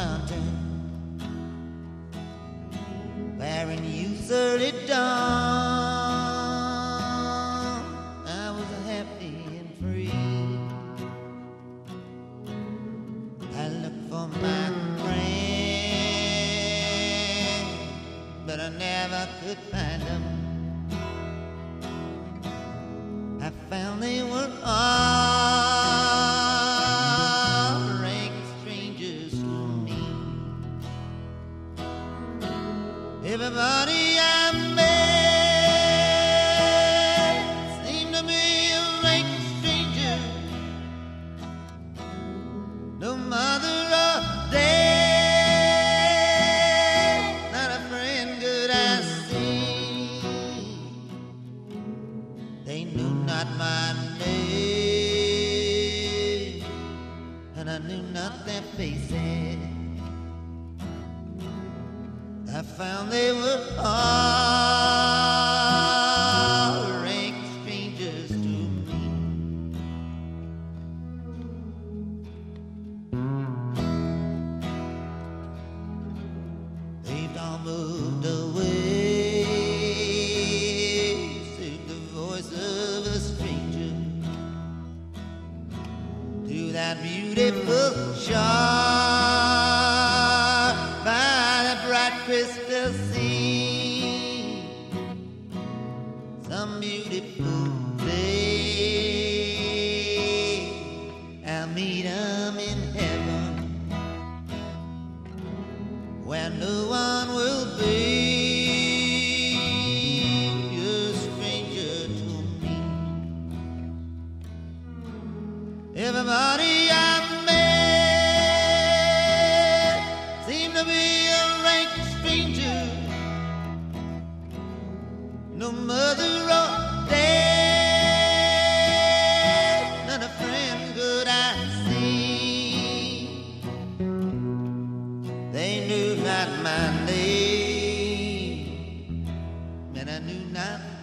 mountain, where in youth early dawn I was happy and free. I looked for my friend, but I never could find them. I found they were all rank strangers to me. Everybody I met seemed to be a rank stranger. No mother or dad, not a friend could I see. They knew not my name, and I knew not their faces. I found they were all rank strangers to me. They've all moved away, save the voice of a stranger to that beautiful shore by the bright crystal sea. Some beautiful day I'll meet 'em in heaven, where no one will be a stranger to me. Everybody I met seemed to be a rank stranger. No mother or dad, not a friend could I see. They knew not my name, and I knew not